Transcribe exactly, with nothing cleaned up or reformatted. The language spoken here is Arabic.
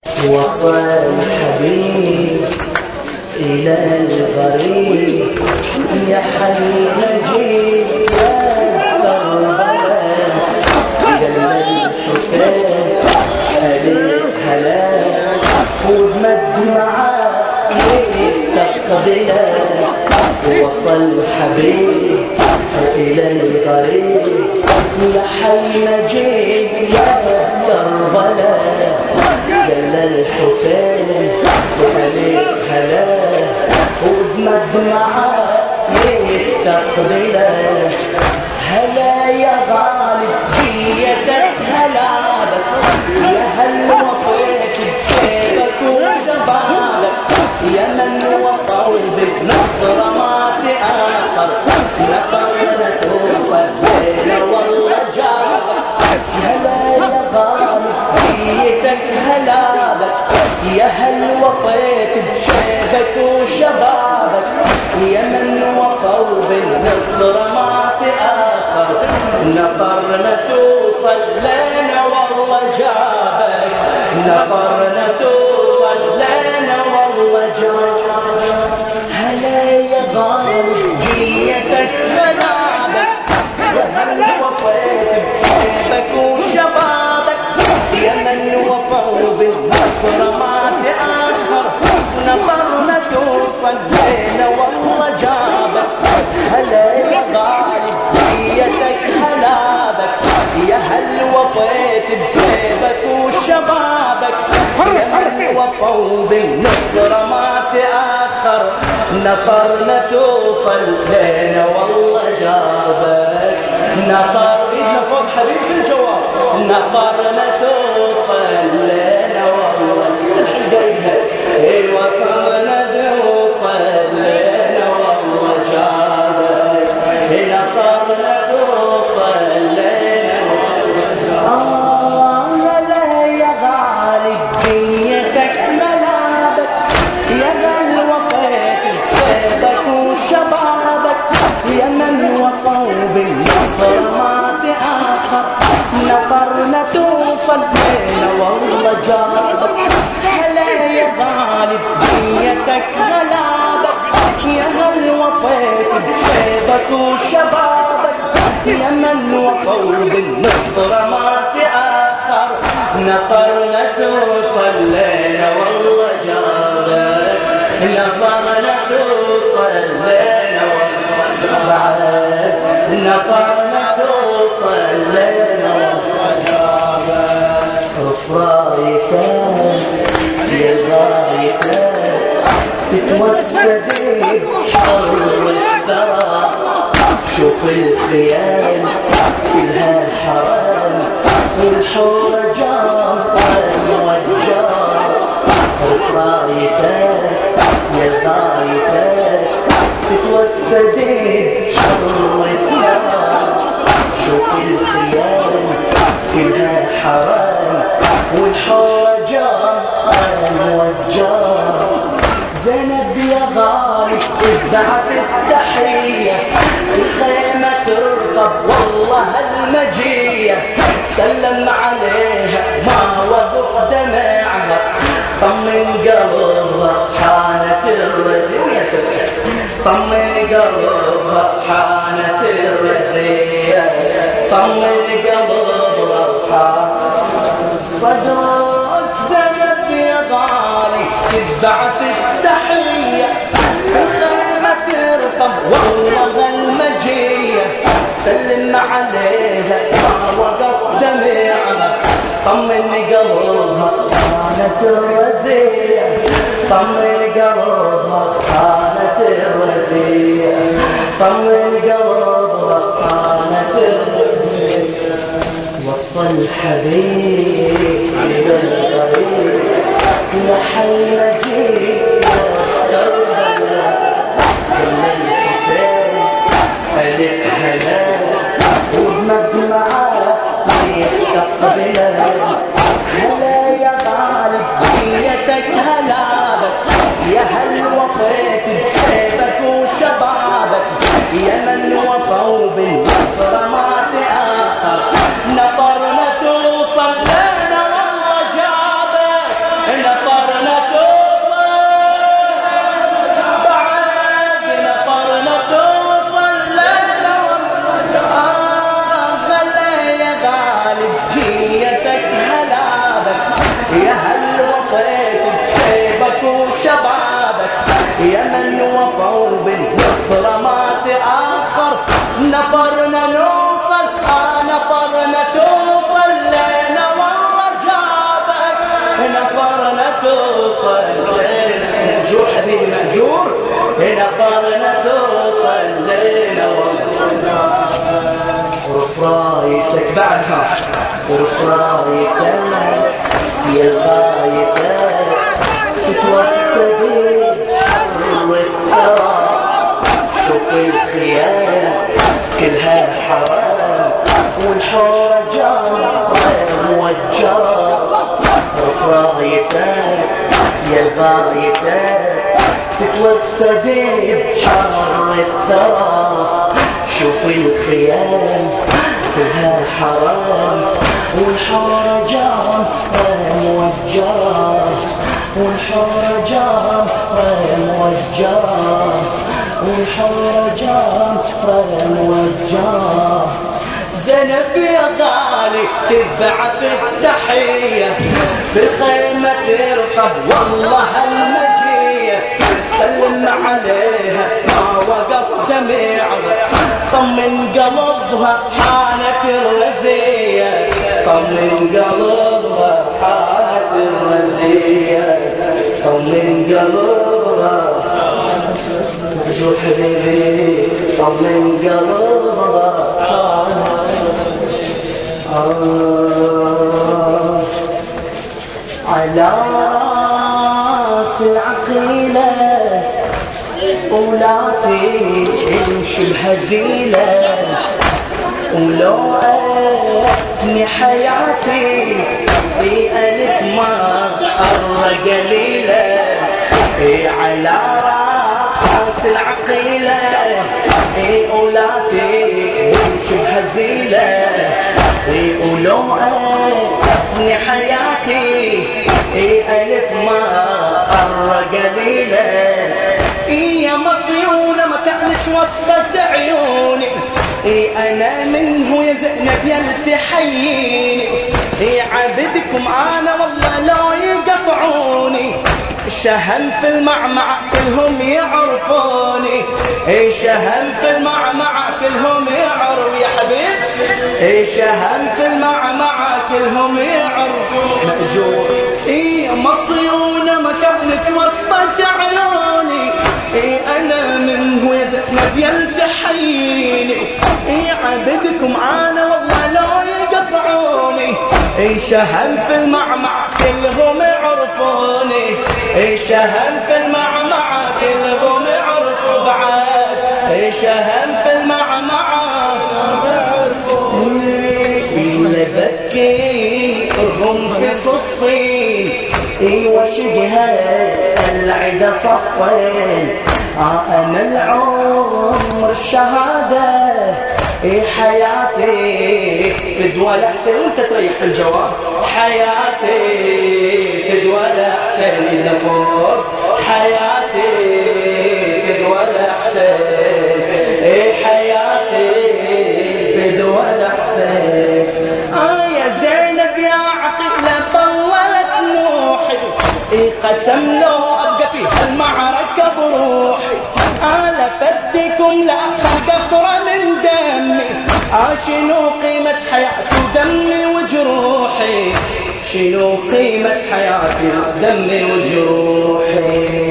وصل الحبيب إلى الغريب يا حي نجيب يا كربلاء قال الحسين ألف هلا ومد معاه يستقبله. وصل الحبيب إلى الغريب يا حي نجيب يا كربلاء قال الحسين ألف هلا وبمد معاه يستقبله. هلا يا غالب جيتك هلا يا هل وفيت بشيبك وشبابك يا من وفوا بالنصر ما في آخر نقرنا توصل لينا والله جابك. هلا يا غالب جيتك هلا يا هل وفيت بشيبك وشبابك يا من وفوا بالنصر ما في آخر نقرنا توصل لنا والله جابك. نقرنا توصل لنا والله جابك. هلا يا غالب جيتك هلابك يا هل وفيت بشيبك وشبابك يا من وفوا بالنصر ما في آخر نقرنا توصل لنا والله جابك. هلا يا غالب جيتك هلابك يا هل وفيت بشيبك وشبابك يا من وفوا بالنصر ما في آخر نطرنا توصل لنا والله جابك. نطر ايدنا فوق حبيب في الجواب نطرنا توصل لنا والله الحين جايبها اي وصلنا توصل لنا والله جابك. نطرنا توصل لنا آه هلا يا غالب جيتك ملابك يا من وفيت بشيبك وشبابك يا من وفوا بالنصر ما في آخر نطرنا توصل لنا والله جابك. هلا يا غالب جيتك ملابك يا من وفيت بشيبك وشبابك يا من وفوا بالنصر ما في آخر نطرنا توصل لنا والله جابك. نطرنا توصل لنا والله جابك. نطرنا توصل لنا والله جابك. رفرايتك يا غايتك تتوسدي بحر الثرى شوف الخيال كلها حرام والحور جار موجار. رفرايتك يا غايتك تتوسدي بحر الثرى شوف الخيال كلها حرام والحور جار موجار. زينب يا غالب ابدعت التحية الخيمة ترقب والله المجية سلم عليها ما وقف دمعها طمن قلبها حانت الرزية طمن قلبها حانت الرزية طمن قلبها حانت صدرك. زينب يا غالي تبعت التحية الخيمة ترقب والله المجية سلم عليها ما وقف دمعها طمن قلبها كانت الرزية طمن قلبها كانت الرزية طمن قلبها كانت الرزية. وصل الحبيب إلى الغريب يا حي نجيب يا كربلاء قال الحسين ألف هلا وبمد معاه يستقبله. هلا يا غالب جيتك هلابك يا هل وفيت بشيبك وشبابك يا من وفوا بالنصر ما في آخر نطرنا توصل لنا والله جابك. توصل لنا مأجور حبيبي مأجور نظرنا توصل لنا ورفرايتك بعدها ورفرايتك يا الغايتك تتوسدي والثرى شوف الخيال كلها حرام والحورة جارة موجرة رفرايتك يا الغايتك تتوسدي بحر الثرى شوف الخيال كلها حرام والحورة جارة موجرة والحورة جارة موجرة والحورة جارة موجرة زينب يا غالي تبعث التحية في الخيمة ترقى والله المجية سلم عليها ما وقف دمعها طمن قلبها حانت الرزية طمن قلبها حانت الرزية طمن قلبها مأجور حبيبي طمن قلبها آه على راس العقيلة ولا تمشي الهزيلة ولو أفني حياتي بألف مرة قليلة على راس العقيلة ولا تمشي الهزيلة ولو أفني حياتي ألف مرة قليلة يا مصيونة ما كانت وصفة عيوني أنا منه يا زينب يلتحييني عبدكم أنا والله لا يقطعوني شهم في المعمعة كلهم يعرفوني شهم في المعمعة كلهم يعرفوا يا حبيب شهم في المعمعة كلهم يعرفوا مأجور مصيونة ما كانت وصفة عيوني أنا منه يا زينب يلتحييني عبدكم أنا والله لا يقطعوني شهم في المعمعة كلهم يعرفوني شهم في المعمعة كلهم يعرفوا بعد شهم في المعمعة إلا ذكرهم في صفين وشبها العدا صفين أنا العمر الشهادة حياتي فدوى الأحسن وانت تريح في الجواب حياتي فدوى الأحسن إلا فوق حياتي فدوى الأحسن حياتي فدوى الأحسن آه يا زينب يا عقيلة طولت نوحي قسم لو أبقى فيها المعركة بروحي أنا فديكم لأخذ قطرة من دمي آه شنو قيمة حياتي ودمي وجروحي شنو قيمة حياتي ودمي وجروحي